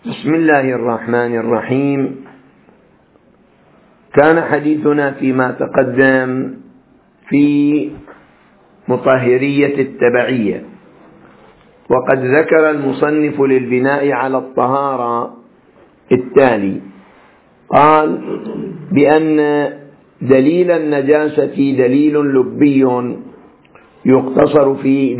بسم الله الرحمن الرحيم. كان حديثنا فيما تقدم في مطهرية التبعية، وقد ذكر المصنف للبناء على الطهارة التالي: قال بأن دليل النجاسة دليل لبي يقتصر فيه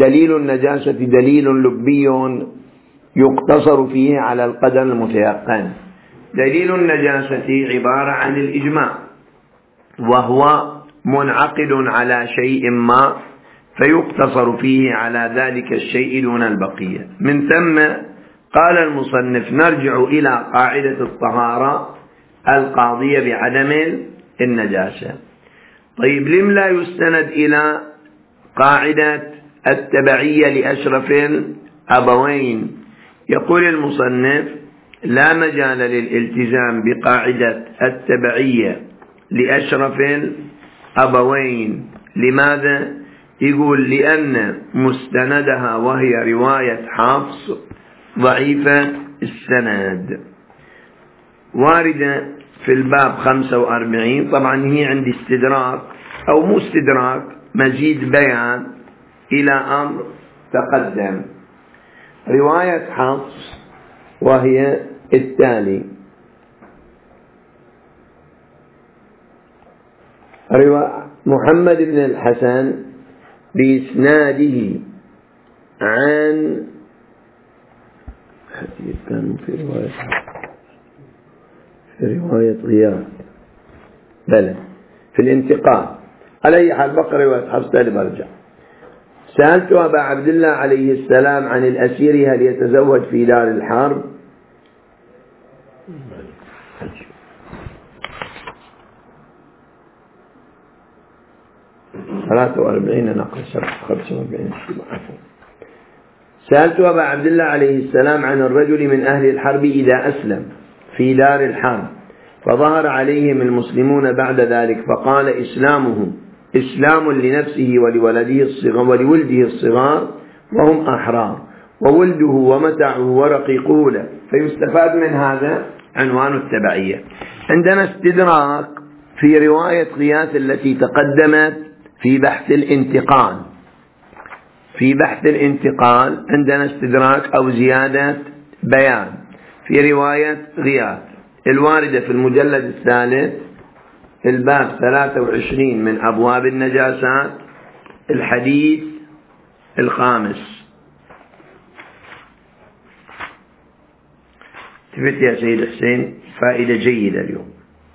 يقتصر فيه على القدر المتيقن. دليل النجاسة عبارة عن الإجماع، وهو منعقد على شيء ما فيقتصر فيه على ذلك الشيء دون البقية. من ثم قال المصنف: نرجع إلى قاعدة الطهارة القاضية بعدم النجاسة. طيب، لم لا يستند إلى قاعدة التبعية لأشرف الأبوين؟ يقول المصنف: لا مجال للالتزام بقاعدة التبعية لأشرف الأبوين. لماذا؟ يقول: لأن مستندها وهي رواية حفص ضعيفة السند، واردة في الباب 45. طبعا هي عندي استدراك أو مو استدراك، مزيد بيان إلى أمر تقدم. رواية حفص وهي التالي: محمد بن الحسن بإسناده عن كان في رواية غياث في الانتقال. على أي حال بقى رواية حفص تالي برجع. سألت أبا عبد الله عليه السلام عن الأسير هل يتزوج في دار الحرب؟ 43 نقل 45. سألت أبا عبد الله عليه السلام عن الرجل من أهل الحرب إذا أسلم في دار الحرب فظهر عليهم المسلمون بعد ذلك، فقال: إسلامهم إسلام لنفسه ولولده الصغار وهم أحرار، وولده ومتعه ورقيقه له. فيستفاد من هذا عنوان التبعية. عندنا استدراك في رواية غياث التي تقدمت في بحث الانتقال. عندنا استدراك أو زيادة بيان في رواية غياث الواردة في المجلد الثالث الباب 23 من أبواب النجاسات، الحديث 5. تفت يا سيد حسين، فائدة جيدة اليوم.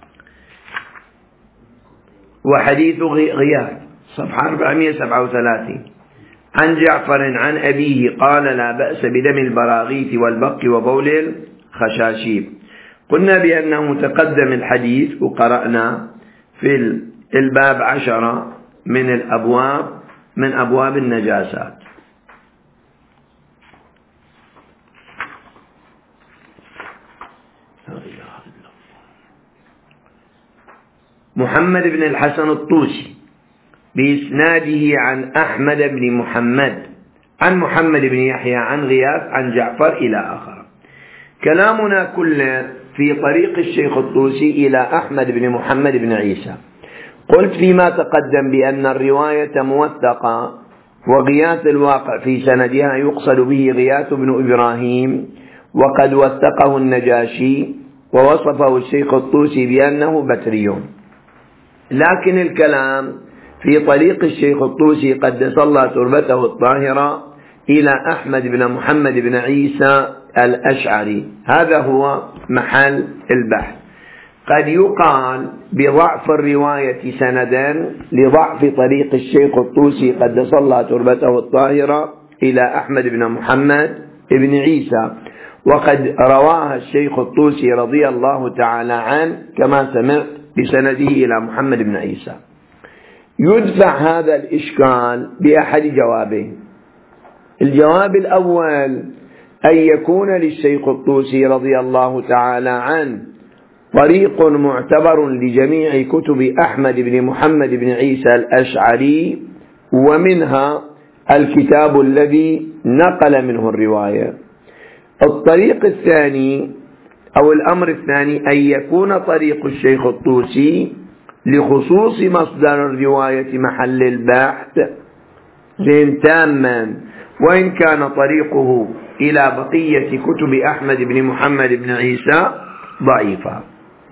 وحديث غياث صفحة 437: عن جعفر عن أبيه قال: لا بأس بدم البراغيث والبق وبول الخشاشيب. قلنا بأنه تقدم الحديث وقرأنا في الباب 10 من أبواب النجاسات. محمد بن الحسن الطوسي بإسناده عن أحمد بن محمد عن محمد بن يحيى عن غياث عن جعفر إلى آخر. كلامنا كله في طريق الشيخ الطوسي إلى أحمد بن محمد بن عيسى. قلت فيما تقدم بأن الرواية موثقة، وغياث الواقع في سندها يقصد به غياث بن إبراهيم، وقد وثقه النجاشي ووصفه الشيخ الطوسي بأنه بتري. لكن الكلام في طريق الشيخ الطوسي قدس الله تربته الطاهرة إلى أحمد بن محمد بن عيسى الأشعري. هذا هو محل البحث. قد يقال بضعف الرواية سندا لضعف طريق الشيخ الطوسي قدس الله تربته الطاهرة إلى أحمد بن محمد بن عيسى، وقد رواها الشيخ الطوسي رضي الله تعالى عنه كما سمعت بسنده إلى محمد بن عيسى. يدفع هذا الإشكال بأحد جوابين. الجواب الأول أن يكون للشيخ الطوسي رضي الله تعالى عنه طريق معتبر لجميع كتب أحمد بن محمد بن عيسى الأشعري، ومنها الكتاب الذي نقل منه الرواية. الطريق الثاني أو الأمر الثاني أن يكون طريق الشيخ الطوسي لخصوص مصدر الرواية محل البحث تاما، وإن كان طريقه إلى بقية كتب أحمد بن محمد بن عيسى ضعيفا.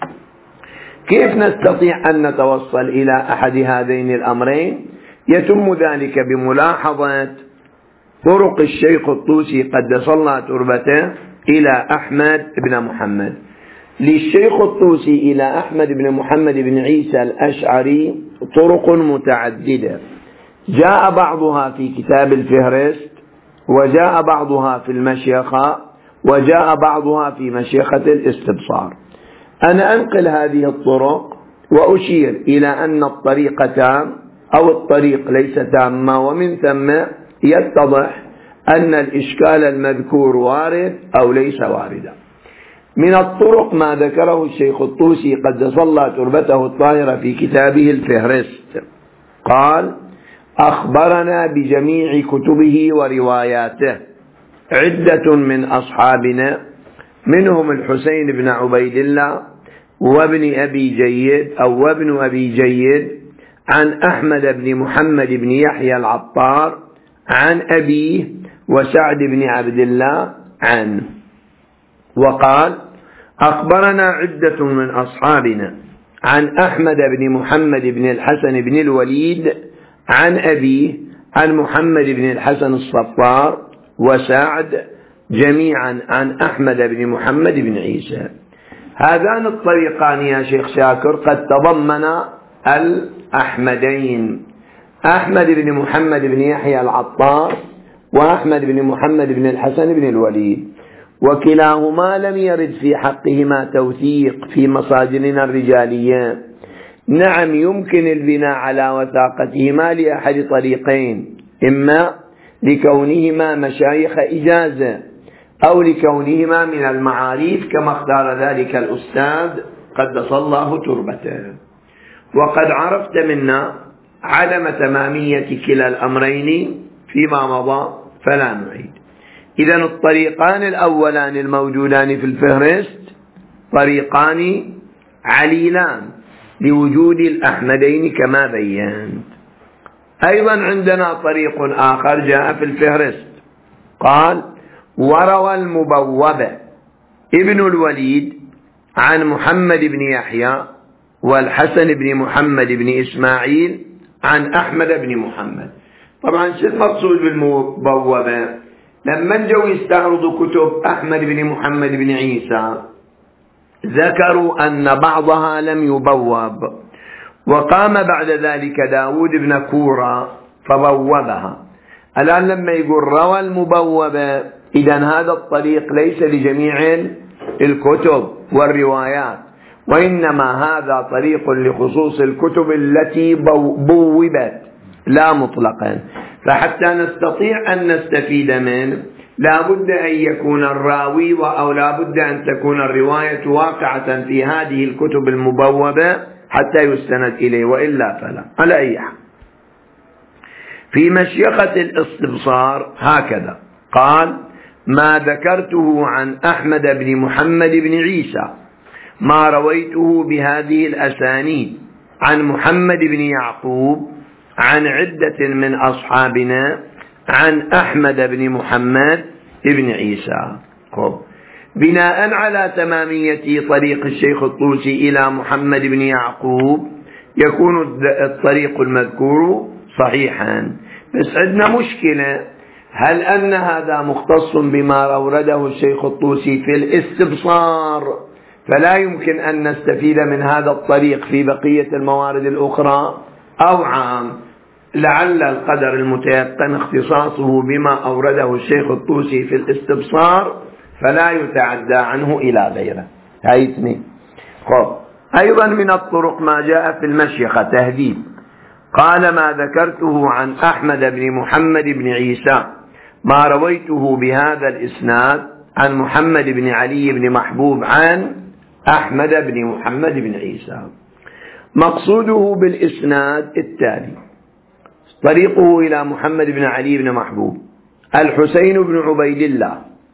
كيف نستطيع أن نتوصل إلى أحد هذين الأمرين؟ يتم ذلك بملاحظة طرق الشيخ الطوسي قدس الله تربته إلى أحمد بن محمد. للشيخ الطوسي إلى أحمد بن محمد بن عيسى الأشعري طرق متعددة، جاء بعضها في كتاب الفهرست، وجاء بعضها في المشيخة، وجاء بعضها في مشيخة الاستبصار. أنا أنقل هذه الطرق وأشير إلى أن الطريق تام أو الطريق ليس تامة، ومن ثم يتضح أن الإشكال المذكور وارد أو ليس واردا. من الطرق ما ذكره الشيخ الطوسي قدس الله تربته الطاهرة في كتابه الفهرست، قال: أخبرنا بجميع كتبه ورواياته عدة من أصحابنا، منهم الحسين بن عبيد الله وابن أبي جيد أو وابن أبي جيد عن أحمد بن محمد بن يحيى العطار عن أبيه وسعد بن عبد الله عنه. وقال: أخبرنا عدة من أصحابنا عن أحمد بن محمد بن الحسن بن الوليد عن أبيه عن محمد بن الحسن الصفار وسعد جميعا عن أحمد بن محمد بن عيسى. هذان الطريقان يا شيخ شاكر قد تضمنا الأحمدين، أحمد بن محمد بن يحيى العطار وأحمد بن محمد بن الحسن بن الوليد، وكلاهما لم يرد في حقهما توثيق في مصادرنا الرجالية. نعم، يمكن البناء على وثاقتهما لأحد طريقين: إما لكونهما مشايخ إجازة، أو لكونهما من المعاريف كما اختار ذلك الأستاذ قدس الله تربته. وقد عرفت منا عدم تمامية كلا الأمرين فيما مضى فلا نعيد. إذن الطريقان الأولان الموجودان في الفهرست طريقان عليلان لوجود الأحمدين كما بينت. أيضا عندنا طريق آخر جاء في الفهرست، قال: وروى المبوبة ابن الوليد عن محمد بن يحيى والحسن بن محمد بن إسماعيل عن أحمد بن محمد. طبعا شو المقصود بالمبوبة؟ لما جو يستعرضوا كتب أحمد بن محمد بن عيسى ذكروا أن بعضها لم يبوب، وقام بعد ذلك داود بن كورة فبوبها. الآن لما يقول روى المبوبة، إذن هذا الطريق ليس لجميع الكتب والروايات، وإنما هذا طريق لخصوص الكتب التي بوبت لا مطلقا. فحتى نستطيع أن نستفيد منه لا بد أن يكون الراوي أو لا بد أن تكون الرواية واقعة في هذه الكتب المبوبة حتى يستند إليه، وإلا فلا. على أي حال، في مشيخة الاستبصار هكذا قال: ما ذكرته عن أحمد بن محمد بن عيسى ما رويته بهذه الأسانيد عن محمد بن يعقوب عن عدة من أصحابنا عن أحمد بن محمد بن عيسى. بناء على تمامية طريق الشيخ الطوسي إلى محمد بن يعقوب يكون الطريق المذكور صحيحا. بس عندنا مشكلة، هل أن هذا مختص بما أورده الشيخ الطوسي في الاستبصار فلا يمكن أن نستفيد من هذا الطريق في بقية الموارد الأخرى، أو عام لعل القدر المتيقن اختصاصه بما أورده الشيخ الطوسي في الاستبصار فلا يتعدى عنه إلى غيره؟ هاي اثنين. أيضا من الطرق ما جاء في المشيخة تهذيب، قال: ما ذكرته عن أحمد بن محمد بن عيسى ما رويته بهذا الإسناد عن محمد بن علي بن محبوب عن أحمد بن محمد بن عيسى. مقصوده بالإسناد التالي: طريقه إلى محمد بن علي بن محبوب: الحسين بن عبيد الله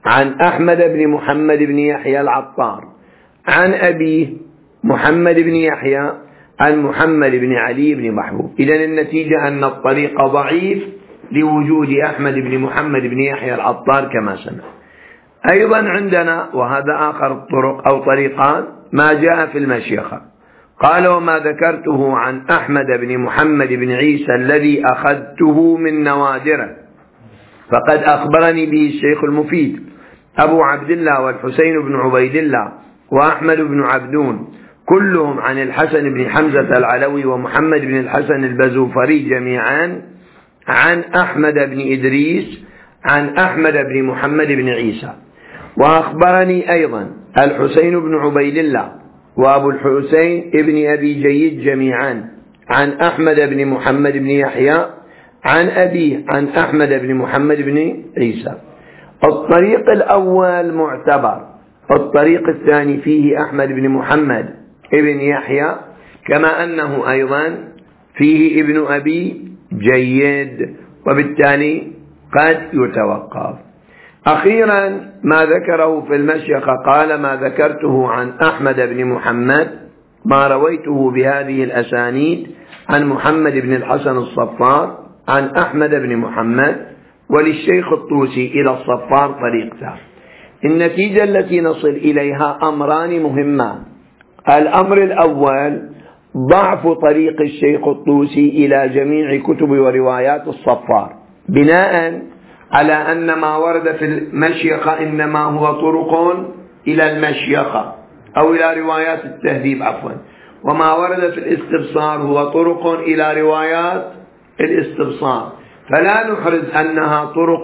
عن أحمد بن محمد بن يحيى العطار عن أبيه محمد بن يحيى عن محمد بن علي بن محبوب. إذن النتيجة أن الطريق ضعيف لوجود أحمد بن محمد بن يحيى العطار كما سمع. أيضا عندنا وهذا آخر الطرق أو طريقان ما جاء في المشيخة. قال وما ذكرته عن أحمد بن محمد بن عيسى الذي أخذته من نوادره فقد أخبرني به الشيخ المفيد أبو عبد الله والحسين بن عبيد الله وأحمد بن عبدون كلهم عن الحسن بن حمزة العلوي ومحمد بن الحسن البزوفري جميعا عن أحمد بن إدريس عن أحمد بن محمد بن عيسى. وأخبرني أيضا الحسين بن عبيد الله وأبو الحسين ابن أبي جيد جميعا عن أحمد بن محمد بن يحيى عن أبيه عن أحمد بن محمد بن عيسى. الطريق الأول معتبر، الطريق الثاني فيه أحمد بن محمد ابن يحيى كما أنه أيضا فيه ابن أبي جيد وبالتالي قد يتوقف. أخيرا ما ذكره في المشيخة قال ما ذكرته عن أحمد بن محمد ما رويته بهذه الأسانيد عن محمد بن الحسن الصفار عن أحمد بن محمد وللشيخ الطوسي إلى الصفار طريقته. النتيجة التي نصل إليها أمران مهمان. الأمر الأول ضعف طريق الشيخ الطوسي إلى جميع كتب وروايات الصفار بناء على أن ما ورد في المشيخة إنما هو طرق إلى المشيخة أو إلى روايات التهذيب عفوا، وما ورد في الاستبصار هو طرق إلى روايات الاستبصار، فلا نحرز أنها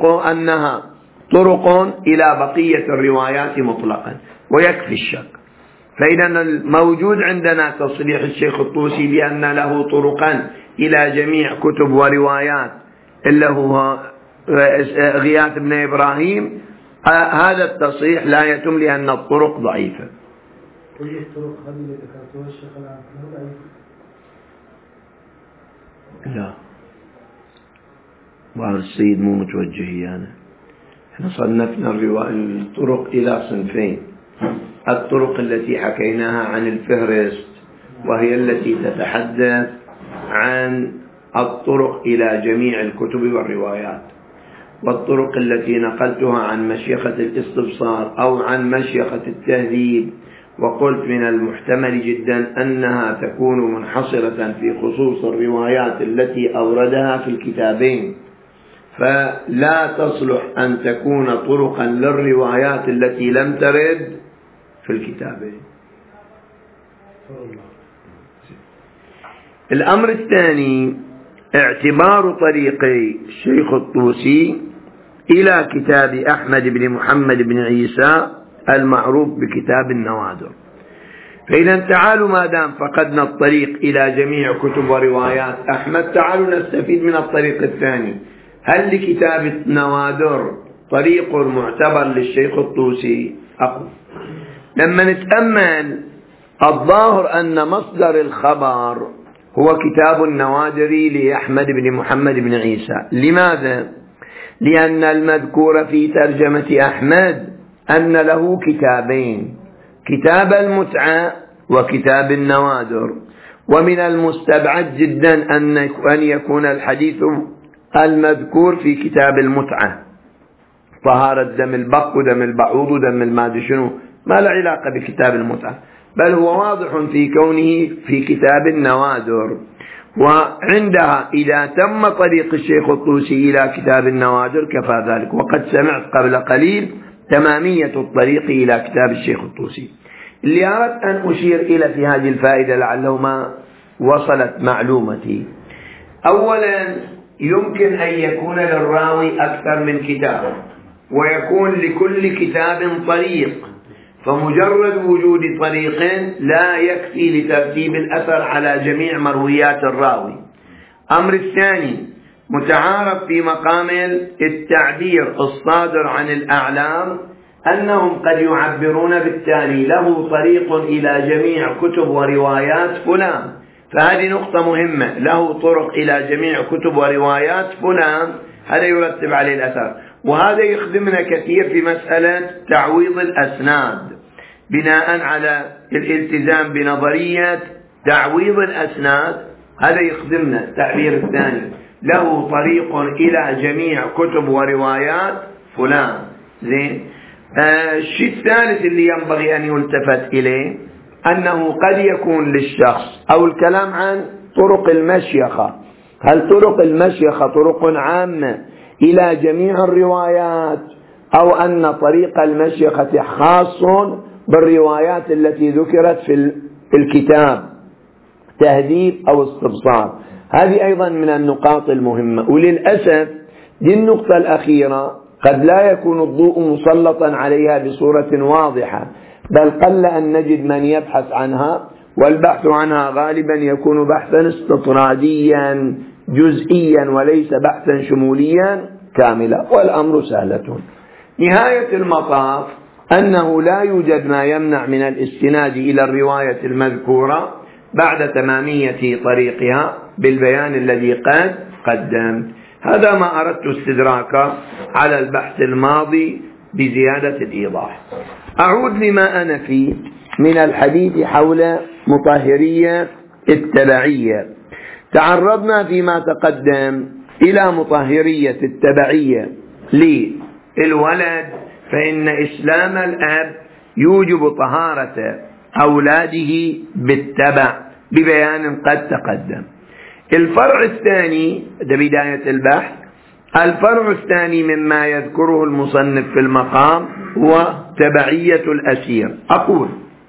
طرق إلى بقية الروايات مطلقا ويكفي الشك. فإذا الموجود عندنا تصريح الشيخ الطوسي بأن له طرقا إلى جميع كتب وروايات إلا هو غياث بن إبراهيم، هذا التصريح لا يتم لأن الطرق ضعيفة. كل الطرق هذه اللي ذكرتها الشيخ العنكبوت لا بعض السيد مو متوجهي أنا. احنا صنفنا الطرق إلى صنفين: الطرق التي حكيناها عن الفهرست وهي التي تتحدث عن الطرق إلى جميع الكتب والروايات، والطرق التي نقلتها عن مشيخة الاستبصار أو عن مشيخة التهذيب، وقلت من المحتمل جدا أنها تكون منحصرة في خصوص الروايات التي أوردها في الكتابين، فلا تصلح أن تكون طرقا للروايات التي لم ترد في الكتابين. الأمر الثاني اعتبار طريق الشيخ الطوسي إلى كتاب أحمد بن محمد بن عيسى المعروف بكتاب النوادر. فإذا تعالوا ما دام فقدنا الطريق إلى جميع كتب وروايات أحمد، تعالوا نستفيد من الطريق الثاني. هل لكتاب النوادر طريق معتبر للشيخ الطوسي؟ أقول لما نتأمل الظاهر أن مصدر الخبر هو كتاب النوادر لأحمد بن محمد بن عيسى. لماذا؟ لأن المذكور في ترجمة أحمد أن له كتابين: كتاب المتعة وكتاب النوادر، ومن المستبعد جدا أن يكون الحديث المذكور في كتاب المتعة طهارة دم البق ودم البعوض ودم المادي شنو، ما له علاقة بكتاب المتعة، بل هو واضح في كونه في كتاب النوادر. وعندها إذا تم طريق الشيخ الطوسي إلى كتاب النوادر كفى ذلك. وقد سمعت قبل قليل تمامية الطريق إلى كتاب الشيخ الطوسي. اللي أردت أن أشير إلى في هذه الفائدة لعله ما وصلت معلومتي: أولا يمكن أن يكون للراوي أكثر من كتاب، ويكون لكل كتاب طريق، فمجرد وجود طريق لا يكفي لترتيب الأثر على جميع مرويات الراوي. أمر الثاني متعارف في مقام التعبير الصادر عن الأعلام أنهم قد يعبرون بالتالي له طريق إلى جميع كتب وروايات فلان، فهذه نقطة مهمة، له طرق إلى جميع كتب وروايات فلان، هذا يرتب عليه الأثر. وهذا يخدمنا كثير في مسألة تعويض الأسناد بناء على الالتزام بنظرية تعويض الأسناد. هذا يخدمنا. التعبير الثاني له طريق إلى جميع كتب وروايات فلان. زين. الشيء الثالث اللي ينبغي أن يلتفت إليه أنه قد يكون للشخص أو الكلام عن طرق المشيخة، هل طرق المشيخة طرق عامة إلى جميع الروايات أو أن طريق المشيخة خاص بالروايات التي ذكرت في الكتاب تهذيب أو استبصار. هذه أيضا من النقاط المهمة. وللأسف دي النقطة الأخيرة قد لا يكون الضوء مسلطا عليها بصورة واضحة، بل قل أن نجد من يبحث عنها، والبحث عنها غالبا يكون بحثا استطراديا جزئيا وليس بحثا شموليا كاملا، والأمر سهلة. نهاية المطاف أنه لا يوجد ما يمنع من الاستناد إلى الرواية المذكورة بعد تمامية طريقها بالبيان الذي قد قدم. هذا ما أردت استدراكه على البحث الماضي بزيادة الإيضاح. أعود لما أنا فيه من الحديث حول مطهرية التبعية. تعرضنا فيما تقدم إلى مطهرية التبعية للولد، فإن إسلام الأب يوجب طهارة أولاده بالتبع ببيان قد تقدم. الفرع الثاني، ده بداية البحث، الفرع الثاني مما يذكره المصنف في المقام هو تبعية الأسير. أقول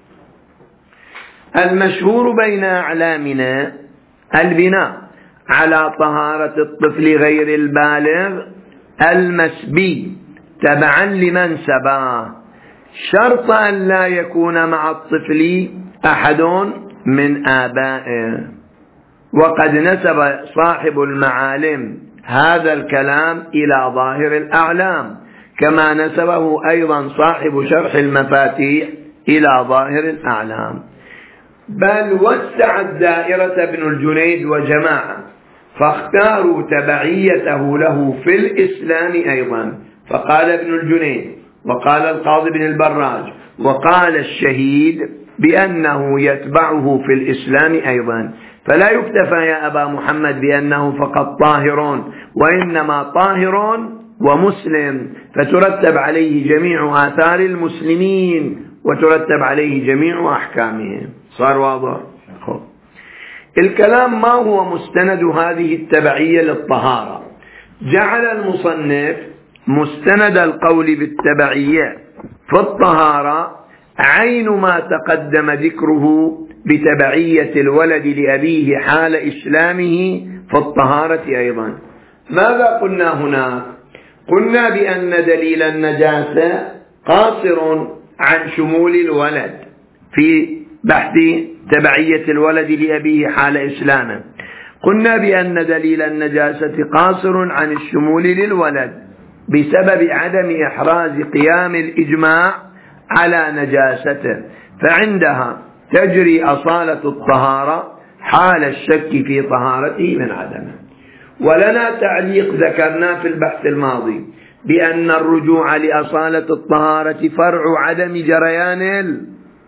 المشهور بين أعلامنا البناء على طهارة الطفل غير البالغ المسبي تبعا لمن سباه، شرط أن لا يكون مع الطفل أحد من آبائه. وقد نسب صاحب المعالم هذا الكلام إلى ظاهر الأعلام، كما نسبه أيضا صاحب شرح المفاتيح إلى ظاهر الأعلام. بل وسع الدائرة ابن الجنيد وجماعة فاختاروا تبعيته له في الإسلام أيضا، فقال ابن الجنيد وقال القاضي بن البراج وقال الشهيد بأنه يتبعه في الإسلام أيضا. فلا يكتفى يا أبا محمد بأنه فقط طاهر، وإنما طاهر ومسلم، فترتب عليه جميع آثار المسلمين وترتب عليه جميع أحكامهم. صار واضح؟ الكلام ما هو مستند هذه التبعية للطهارة؟ جعل المصنف مستند القول بالتبعية في الطهارة عين ما تقدم ذكره بتبعية الولد لأبيه حال إسلامه في الطهارة أيضا. ماذا قلنا هنا؟ قلنا بأن دليل النجاسة قاصر عن شمول الولد في بحث تبعية الولد لأبيه حال إسلامه. قلنا بأن دليل النجاسة قاصر عن الشمول للولد بسبب عدم إحراز قيام الإجماع على نجاسته، فعندها تجري أصالة الطهارة حال الشك في طهارته من عدمه. ولنا تعليق ذكرنا في البحث الماضي بأن الرجوع لأصالة الطهارة فرع عدم جريان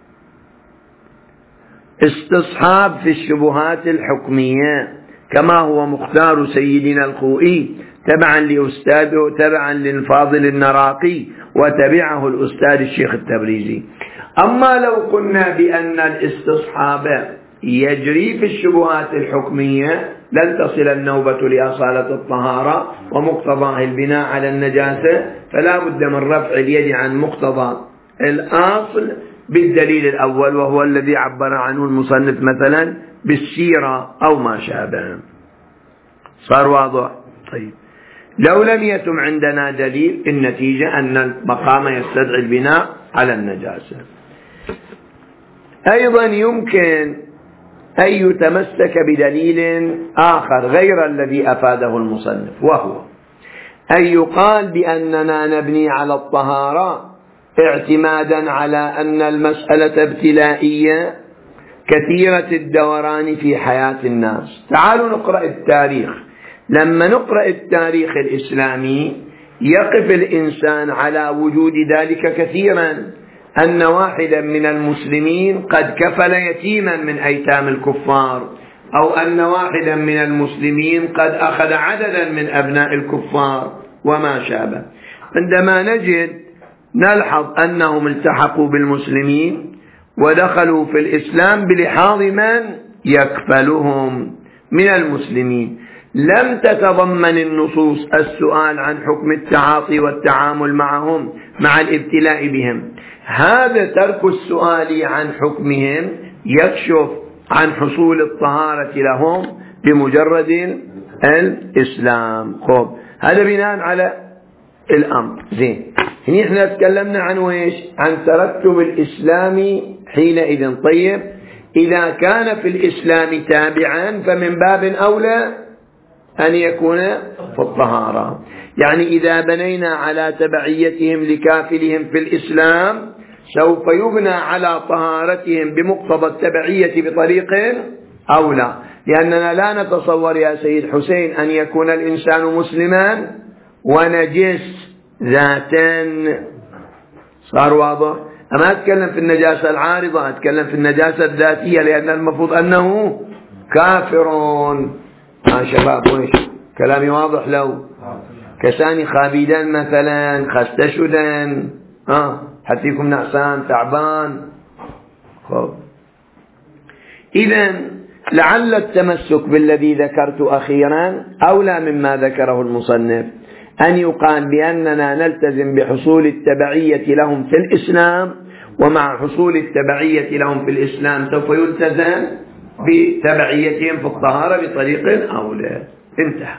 الاستصحاب في الشبهات الحكمية، كما هو مختار سيدنا الخوئي تبعا لأستاذه تبعا للفاضل النراقي وتبعه الأستاذ الشيخ التبريزي. أما لو قلنا بأن الاستصحاب يجري في الشبهات الحكمية لن تصل النوبة لأصالة الطهارة ومقتضاه البناء على النجاسة، فلا بد من رفع اليد عن مقتضى الأصل بالدليل الأول، وهو الذي عبر عنه المصنف مثلا بالسيرة أو ما شابه. صار واضح؟ طيب، لو لم يتم عندنا دليل النتيجة أن المقام يستدعي البناء على النجاسة. أيضا يمكن أن يتمسك بدليل آخر غير الذي أفاده المصنف، وهو أن يقال بأننا نبني على الطهارة اعتمادا على أن المسألة ابتلائية كثيرة الدوران في حياة الناس. تعالوا نقرأ التاريخ. لما نقرأ التاريخ الإسلامي يقف الإنسان على وجود ذلك كثيرا، أن واحدا من المسلمين قد كفل يتيما من أيتام الكفار، أو أن واحدا من المسلمين قد أخذ عددا من أبناء الكفار وما شابه. عندما نلحظ أنهم التحقوا بالمسلمين ودخلوا في الإسلام بلحاظ من يكفلهم من المسلمين، لم تتضمن النصوص السؤال عن حكم التعاطي والتعامل معهم مع الابتلاء بهم. هذا ترك السؤال عن حكمهم يكشف عن حصول الطهارة لهم بمجرد الإسلام. خب، هذا بناء على الأمر. زين، هنا احنا تكلمنا عن ويش؟ عن ترتب الإسلام حينئذ. طيب، إذا كان في الإسلام تابعا فمن باب أولى أن يكون في الطهارة. يعني إذا بنينا على تبعيتهم لكافلهم في الإسلام سوف يبنى على طهارتهم بمقتضى التبعية بطريق أولى، لأننا لا نتصور يا سيد حسين أن يكون الإنسان مسلما ونجس ذاتا. صار واضح؟ أما أتكلم في النجاسة العارضة، أتكلم في النجاسة الذاتية، لأن المفروض أنه كافر. شباب، ويش كلامي واضح؟ لو كساني خابيدا مثلا، خستشدا، حتيكم نعسان تعبان. خب، إذن لعل التمسك بالذي ذكرت أخيرا أولى مما ذكره المصنف، أن يقال بأننا نلتزم بحصول التبعية لهم في الإسلام، ومع حصول التبعية لهم في الإسلام سوف يلتزم بتبعيتهم في الطهارة بطريق أولى. انتهى.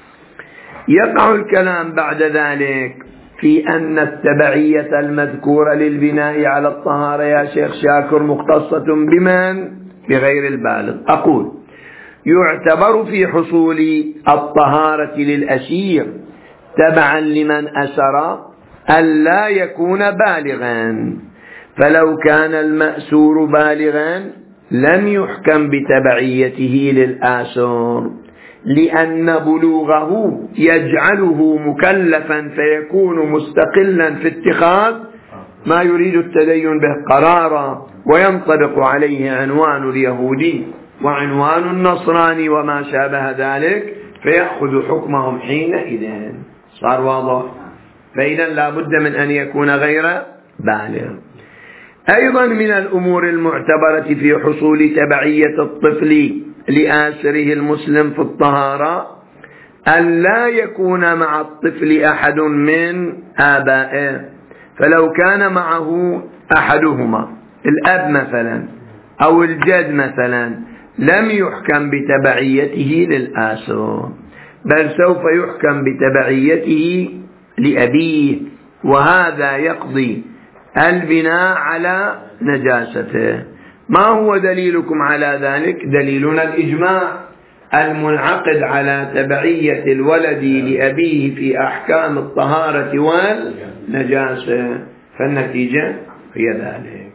يقع الكلام بعد ذلك في أن التبعية المذكورة للبناء على الطهارة يا شيخ شاكر مختصة بمن؟ بغير البالغ. أقول: يعتبر في حصول الطهارة للأسير تبعا لمن أسر ألا يكون بالغا، فلو كان المأسور بالغا لم يحكم بتبعيته للآسر، لأن بلوغه يجعله مكلفا فيكون مستقلا في اتخاذ ما يريد التدين به قرارا، وينطبق عليه عنوان اليهودي وعنوان النصراني وما شابه ذلك، فيأخذ حكمهم حينئذ. صار واضح؟ فإذا لا بد من أن يكون غير بالغ. أيضا من الأمور المعتبرة في حصول تبعية الطفل لآسره المسلم في الطهارة أن لا يكون مع الطفل أحد من آبائه، فلو كان معه أحدهما الأب مثلا أو الجد مثلا لم يحكم بتبعيته للآسر، بل سوف يحكم بتبعيته لأبيه، وهذا يقضي البناء على نجاسته. ما هو دليلكم على ذلك؟ دليلنا الإجماع المنعقد على تبعية الولد لأبيه في أحكام الطهارة والنجاسة، فالنتيجة هي ذلك.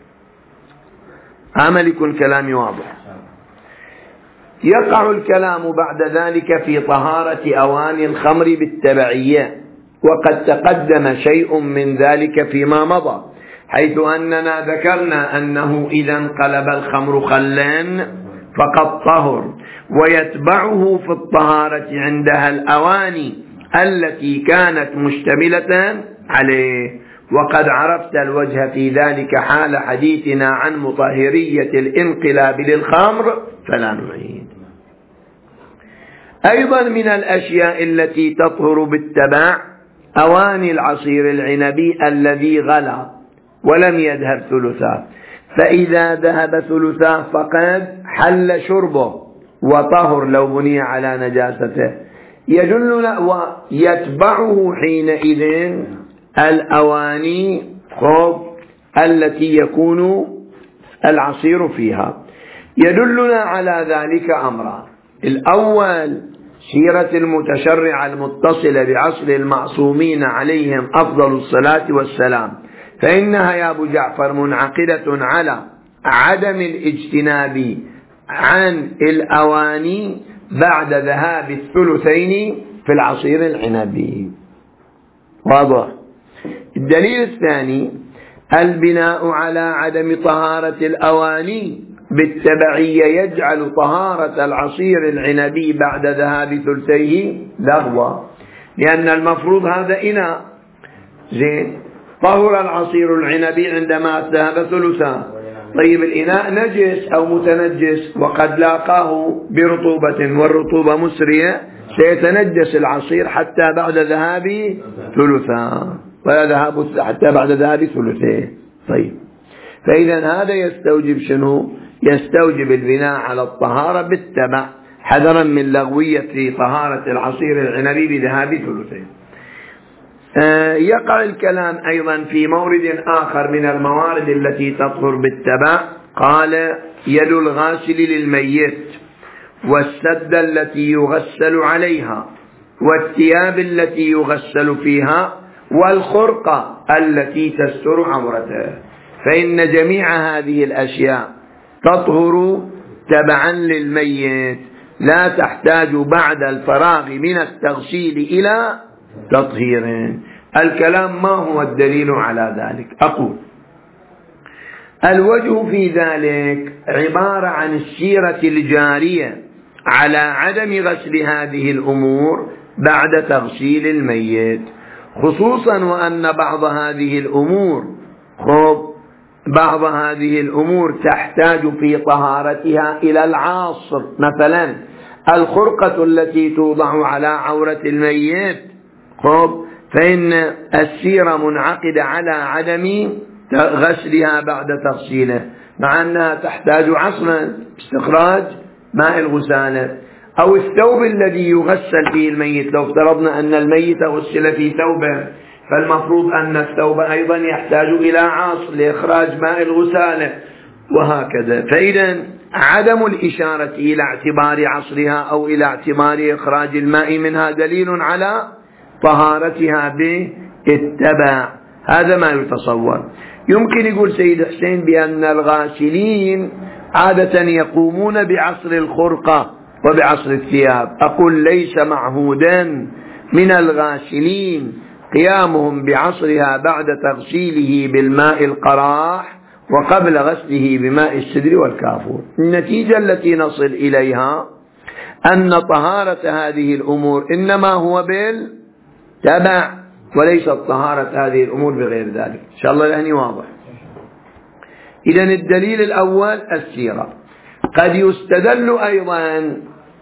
آمل يكون كلامي واضح. يقع الكلام بعد ذلك في طهارة أواني الخمر بالتبعية، وقد تقدم شيء من ذلك فيما مضى، حيث أننا ذكرنا أنه إذا انقلب الخمر خلا فقد طهر، ويتبعه في الطهارة عندها الأواني التي كانت مشتملة عليه. وقد عرفت الوجه في ذلك حال حديثنا عن مطهرية الانقلاب للخمر فلا نعيد. أيضا من الأشياء التي تطهر بالتبع أواني العصير العنبي الذي غلى ولم يذهب ثلثاه، فإذا ذهب ثلثاه فقد حل شربه وطهر لو بني على نجاسته. يدلنا ويتبعه حينئذ الأواني التي يكون العصير فيها. يدلنا على ذلك أمران: الأول سيرة المتشرع المتصلة بعصر المعصومين عليهم أفضل الصلاة والسلام، فإنها يا أبو جعفر منعقدة على عدم الاجتناب عن الأواني بعد ذهاب الثلثين في العصير العنبي. واضح. الدليل الثاني البناء على عدم طهارة الأواني بالتبعية يجعل طهارة العصير العنبي بعد ذهاب ثلثيه لغوا، لأن المفروض هذا إناء زين، طهر العصير العنبي عندما ذهب ثلثاه. طيب الإناء نجس أو متنجس وقد لاقاه برطوبة والرطوبة مسرية، سيتنجس العصير حتى بعد ذهاب ثلثاه، ولا ذهاب حتى بعد ذهاب ثلثيه. طيب فإذا هذا يستوجب شنو؟ يستوجب البناء على الطهارة بالتبع حذرا من لغوية طهارة العصير العنبي بذهاب ثلثيه. يقع الكلام أيضا في مورد آخر من الموارد التي تطهر بالتبع. قال يد الغاسل للميت، والسد التي يغسل عليها، والثياب التي يغسل فيها، والخرقة التي تستر عورته، فإن جميع هذه الأشياء تطهر تبعا للميت، لا تحتاج بعد الفراغ من التغسيل إلى تطهير. الكلام ما هو الدليل على ذلك؟ أقول الوجه في ذلك عبارة عن السيرة الجارية على عدم غسل هذه الأمور بعد تغسيل الميت، خصوصا وأن بعض هذه الأمور تحتاج في طهارتها إلى العاصر. مثلا الخرقة التي توضع على عورة الميت فإن السيرة منعقدة على عدم غسلها بعد تغسيله، مع أنها تحتاج عصرا استخراج ماء الغسالة. أو الثوب الذي يغسل فيه الميت، لو افترضنا أن الميت غسل في ثوبه، فالمفروض أن الثوب أيضا يحتاج إلى عصر لإخراج ماء الغسالة، وهكذا. فإذا عدم الإشارة إلى اعتبار عصرها أو إلى اعتبار إخراج الماء منها دليل على طهارتها بالتبع. هذا ما يتصور. يمكن يقول سيد حسين بأن الغاسلين عادة يقومون بعصر الخرقة وبعصر الثياب. أقول ليس معهودا من الغاسلين قيامهم بعصرها بعد تغسيله بالماء القراح وقبل غسله بماء السدر والكافور. النتيجة التي نصل إليها أن طهارة هذه الأمور إنما هو بالتبع، وليست طهارة هذه الأمور بغير ذلك. إن شاء الله لأني واضح. إذن الدليل الأول السيرة. قد يستدل أيضا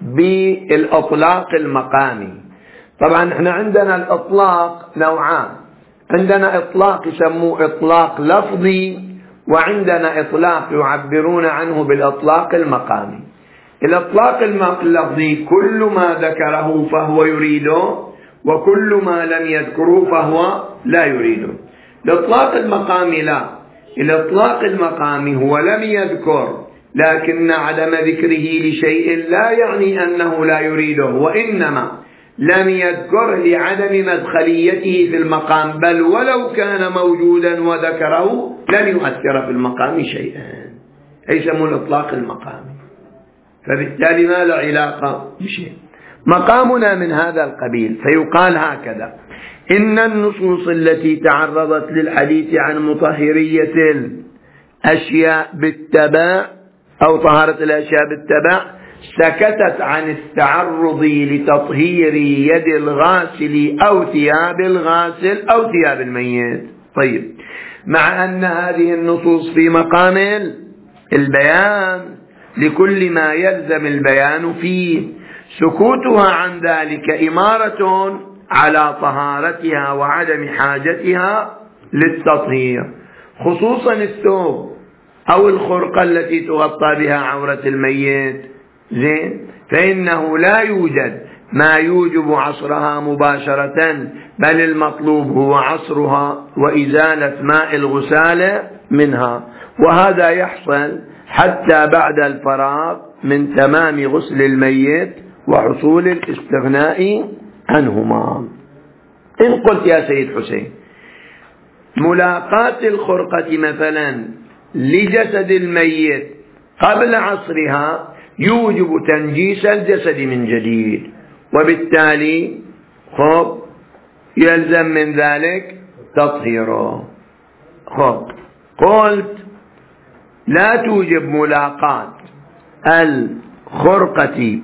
بالإطلاق المقامي. طبعا احنا عندنا الإطلاق نوعان، عندنا إطلاق يسموه إطلاق لفظي، وعندنا إطلاق يعبرون عنه بالإطلاق المقامي. الإطلاق اللفظي كل ما ذكره فهو يريده، وكل ما لم يذكره فهو لا يريده. الإطلاق المقامي لا، الإطلاق المقامي هو لم يذكر، لكن عدم ذكره لشيء لا يعني أنه لا يريده، وإنما لم يذكر لعدم مدخليته في المقام، بل ولو كان موجودا وذكره لن يؤثر في المقام شيئا. يسمون الإطلاق المقامي، فبالتالي ما له علاقة بشيء. مقامنا من هذا القبيل، فيقال هكذا: إن النصوص التي تعرضت للحديث عن مطهرية الأشياء بالتبع أو طهارة الأشياء بالتبع سكتت عن التعرض لتطهير يد الغاسل أو ثياب الغاسل أو ثياب الميت. طيب، مع أن هذه النصوص في مقام البيان لكل ما يلزم البيان فيه، سكوتها عن ذلك إمارة على طهارتها وعدم حاجتها للتطهير، خصوصا الثوب أو الخرقة التي تغطى بها عورة الميت، زين، فإنه لا يوجد ما يوجب عصرها مباشرة، بل المطلوب هو عصرها وإزالة ماء الغسالة منها، وهذا يحصل حتى بعد الفراغ من تمام غسل الميت وحصول الاستغناء عنهما. إن قلت يا سيد حسين ملاقاة الخرقة مثلا لجسد الميت قبل عصرها يوجب تنجيس الجسد من جديد، وبالتالي يلزم من ذلك تطهيره. خب قلت لا توجب ملاقاة الخرقة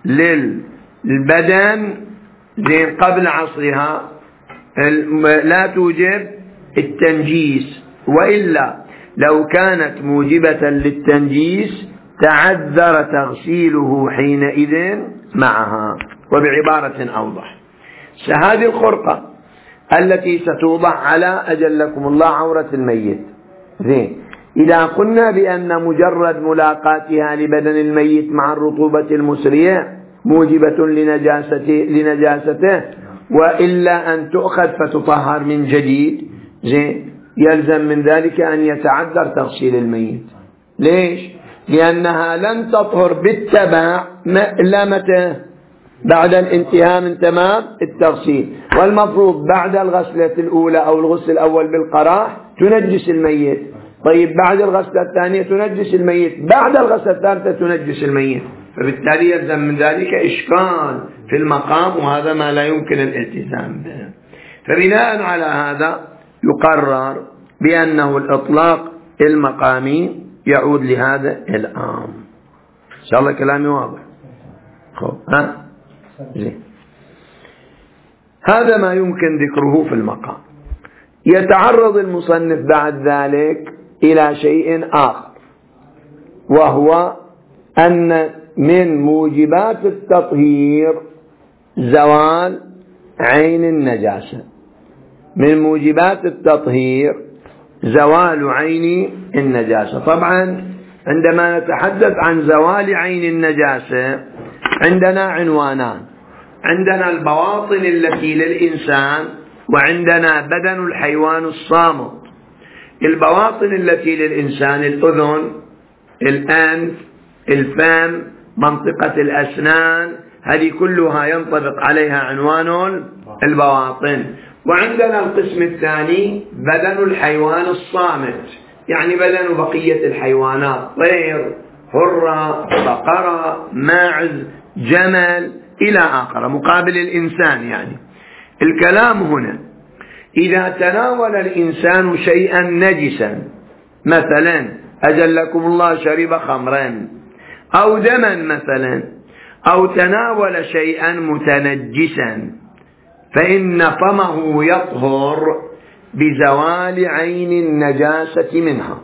للبدن زين قبل عصرها، لا توجب التنجيس، وإلا لو كانت موجبة للتنجيس تعذر تغسيله حينئذ معها. وبعبارة أوضح، هذه الخرقة التي ستوضع على أجلكم الله عورة الميت، زين إذا قلنا بأن مجرد ملاقاتها لبدن الميت مع الرطوبة المسرية موجبة لنجاسته وإلا أن تؤخذ فتطهر من جديد، زين يلزم من ذلك أن يتعذر تغسيل الميت. ليش؟ لأنها لن تطهر بالتبع إلا متى؟ بعد الانتهاء من تمام التغسيل، والمفروض بعد الغسلة الأولى أو الغسل الأول بالقراح تنجس الميت، طيب بعد الغسلة الثانية تنجس الميت، بعد الغسلة الثالثة تنجس الميت، فبالتالي يلزم من ذلك إشكال في المقام، وهذا ما لا يمكن الالتزام به. فبناء على هذا يقرر بأنه الإطلاق المقامي يعود لهذا الأمر. إن شاء الله كلامي واضح. زين. هذا ما يمكن ذكره في المقام. يتعرض المصنف بعد ذلك إلى شيء آخر، وهو أن من موجبات التطهير زوال عين النجاسة. من موجبات التطهير زوال عين النجاسة. طبعا عندما نتحدث عن زوال عين النجاسة عندنا عنوانان، عندنا البواطن التي للإنسان، وعندنا بدن الحيوان الصامت. البواطن التي للإنسان الأذن، الأنف، الفم، منطقة الأسنان، هذه كلها ينطبق عليها عنوان البواطن. وعندنا القسم الثاني بدن الحيوان الصامت، يعني بدن بقية الحيوانات، طير، هرة، بقرة، ماعز، جمل إلى آخره، مقابل الإنسان. يعني الكلام هنا إذا تناول الإنسان شيئا نجسا، مثلا أجلكم الله شرب خمرا أو دما مثلا، أو تناول شيئا متنجسا، فإن فمه يطهر بزوال عين النجاسة منها.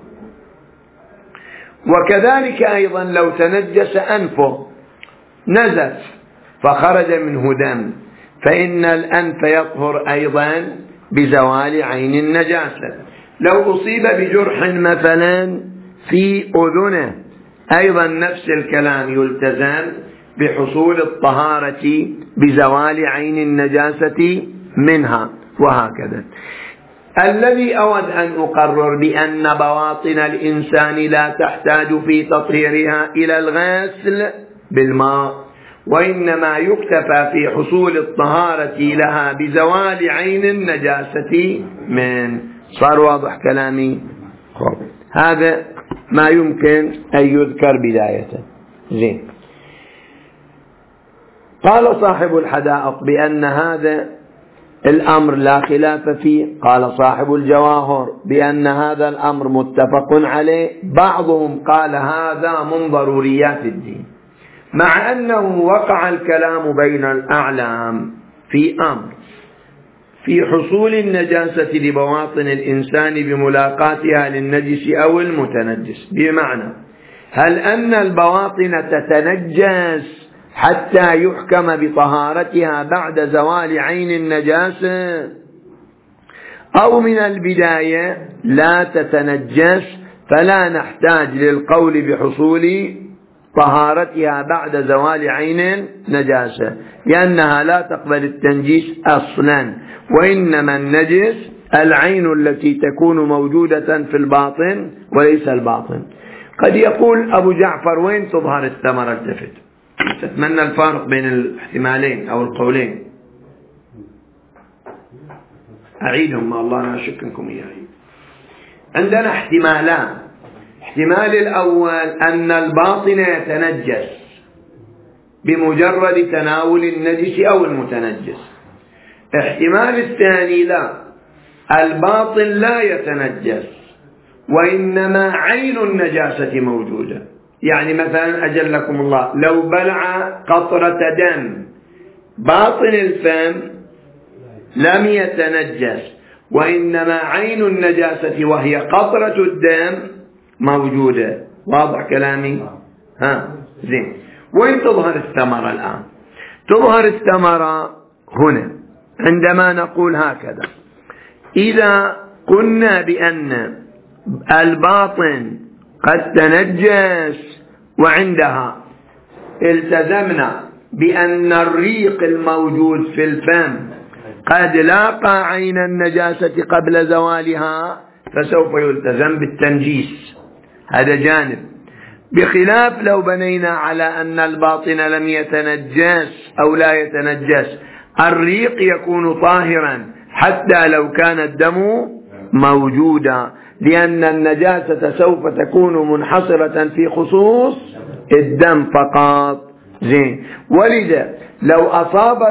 وكذلك أيضا لو تنجس أنفه، نزف فخرج منه دم، فإن الأنف يطهر أيضا بزوال عين النجاسة. لو أصيب بجرح مثلا في أذنه أيضا نفس الكلام، يلتزم بحصول الطهارة بزوال عين النجاسة منها، وهكذا. الذي أود أن أقرر بأن بواطن الإنسان لا تحتاج في تطهيرها إلى الغسل بالماء، وإنما يكتفى في حصول الطهارة لها بزوال عين النجاسة من. صار واضح كلامي؟ هذا ما يمكن أن يذكر بداية. زين. قال صاحب الحدائق بأن هذا الأمر لا خلاف فيه. قال صاحب الجواهر بأن هذا الأمر متفق عليه. بعضهم قال هذا من ضروريات الدين، مع أنه وقع الكلام بين الأعلام في أمر في حصول النجاسة لبواطن الإنسان بملاقاتها للنجس أو المتنجس. بمعنى هل أن البواطن تتنجس حتى يحكم بطهارتها بعد زوال عين النجاسة، أو من البداية لا تتنجس فلا نحتاج للقول بحصول طهارتها بعد زوال عين النجاسة، لأنها لا تقبل التنجيس أصلا، وإنما النجس العين التي تكون موجودة في الباطن وليس الباطن. قد يقول أبو جعفر وين تظهر الثمرة؟ التفت، تتمنى الفارق بين الاحتمالين أو القولين. أعيدهم ما الله لا أشككم إياه. عندنا احتمالان. الاحتمال الأول أن الباطن يتنجس بمجرد تناول النجس أو المتنجس. احتمال الثاني لا، الباطن لا يتنجس وإنما عين النجاسة موجودة. يعني مثلا أجلكم الله لو بلع قطرة دم باطن الفم لم يتنجس وإنما عين النجاسة وهي قطرة الدم موجودة. واضح كلامي؟ زين. وين تظهر الثمرة الآن؟ تظهر الثمرة هنا عندما نقول هكذا: إذا قلنا بأن الباطن قد تنجس وعندها التزمنا بأن الريق الموجود في الفم قد لاقى عين النجاسة قبل زوالها، فسوف يلتزم بالتنجيس. هذا جانب. بخلاف لو بنينا على أن الباطن لم يتنجس أو لا يتنجس، الريق يكون طاهرا حتى لو كان الدم موجودا، لأن النجاسة سوف تكون منحصرة في خصوص الدم فقط. زين. ولذا لو أصاب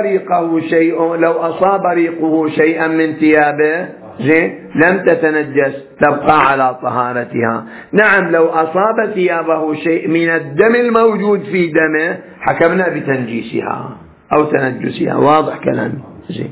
ريقه شيئا من ثيابه زين لم تتنجس، تبقى على طهارتها. نعم، لو أصاب ثيابه شيء من الدم الموجود في دمه حكمنا بتنجيسها أو تنجسها. واضح كلامي؟ زين.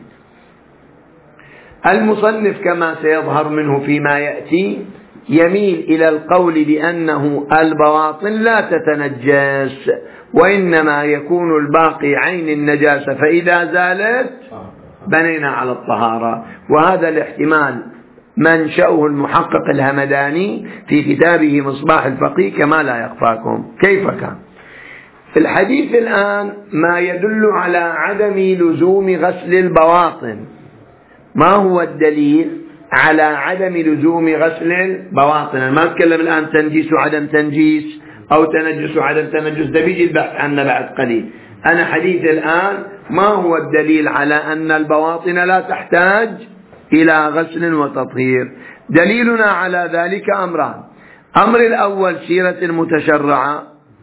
المصنف كما سيظهر منه فيما يأتي يميل إلى القول بأنه البواطن لا تتنجس وإنما يكون الباقي عين النجاسة، فإذا زالت بنينا على الطهارة. وهذا الاحتمال منشأه المحقق الهمداني في كتابه مصباح الفقيه كما لا يخفاكم. كيف كان في الحديث الآن ما يدل على عدم لزوم غسل البواطن؟ ما هو الدليل على عدم لزوم غسل البواطن؟ أنا ما أتكلم الآن تنجيس وعدم تنجيس أو تنجس وعدم تنجس، ده بيجي البحث عنه بعد قليل. أنا حديث الآن ما هو الدليل على أن البواطن لا تحتاج إلى غسل وتطهير؟ دليلنا على ذلك أمران. أمر الأول سيرة المتشرعة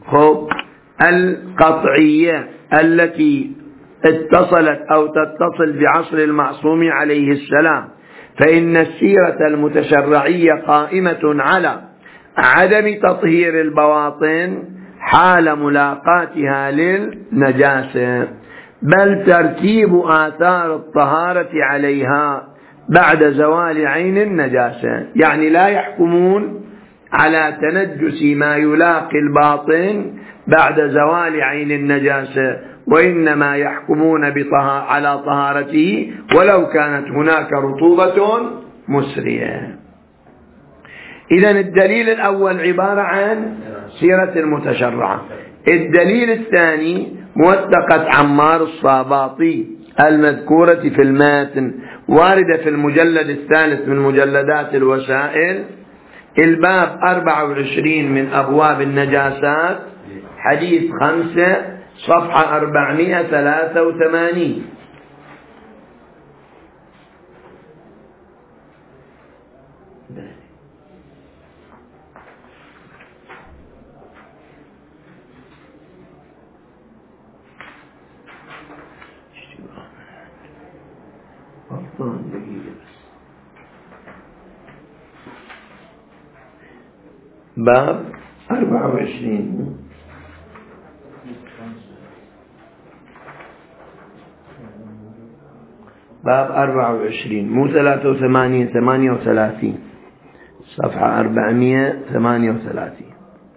القطعية التي اتصلت أو تتصل بعصر المعصوم عليه السلام، فإن السيرة المتشرعية قائمة على عدم تطهير البواطن حال ملاقاتها للنجاسة، بل ترتيب آثار الطهارة عليها بعد زوال عين النجاسة. يعني لا يحكمون على تنجس ما يلاقي الباطن بعد زوال عين النجاسة، وإنما يحكمون على طهارته ولو كانت هناك رطوبة مسرية. إذن الدليل الأول عبارة عن سيرة المتشرعة. الدليل الثاني موثقة عمار الصاباطي المذكورة في الماتن، واردة في المجلد الثالث من مجلدات الوسائل، الباب 24 من أبواب النجاسات، حديث 5 صفحة 483. باب 24 باب 24 مو 83 38 صفحة 438.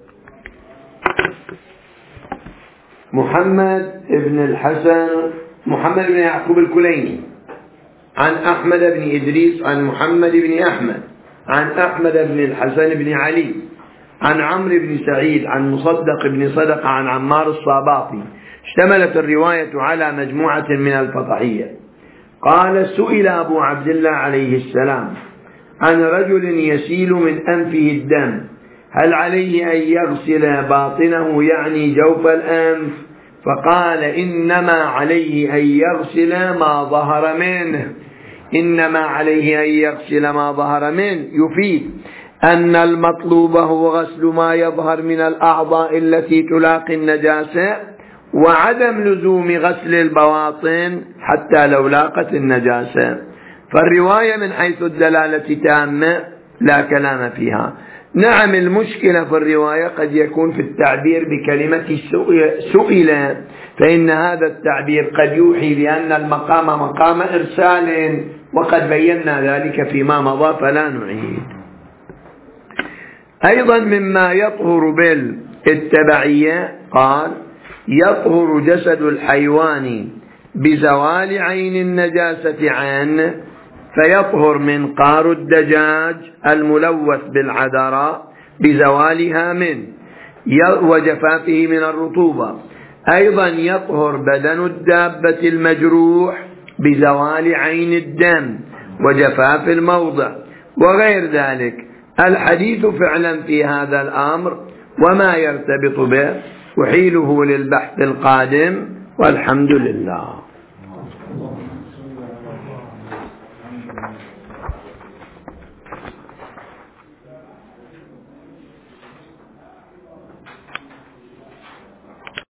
محمد بن الحسن محمد بن يعقوب الكليني عن أحمد بن إدريس عن محمد بن أحمد عن أحمد بن الحسن بن علي عن عمرو بن سعيد عن مصدق بن صدقة عن عمار الصاباطي. اشتملت الرواية على مجموعة من الفضحية. قال: سئل أبو عبد الله عليه السلام عن رجل يسيل من أنفه الدم، هل عليه أن يغسل باطنه يعني جوف الأنف؟ فقال: إنما عليه أن يغسل ما ظهر منه. إنما عليه أن يغسل ما ظهر منه يفيد أن المطلوب هو غسل ما يظهر من الأعضاء التي تلاقي النجاسة، وعدم لزوم غسل البواطن حتى لو لاقت النجاسة. فالرواية من حيث الدلالة تامة لا كلام فيها. نعم، المشكلة في الرواية قد يكون في التعبير بكلمة سئل، فإن هذا التعبير قد يوحي بأن المقام مقام إرسال، وقد بينا ذلك فيما مضى فلا نعيد. أيضا مما يطهر بالتبعية قال: يطهر جسد الحيوان بزوال عين النجاسة عنه، فيطهر منقار الدجاج الملوث بالعذراء بزوالها منه وجفافه من الرطوبة. أيضا يطهر بدن الدابة المجروح بزوال عين الدم وجفاف الموضع وغير ذلك. الحديث فعلا في هذا الأمر وما يرتبط به أحيله للبحث القادم، والحمد لله.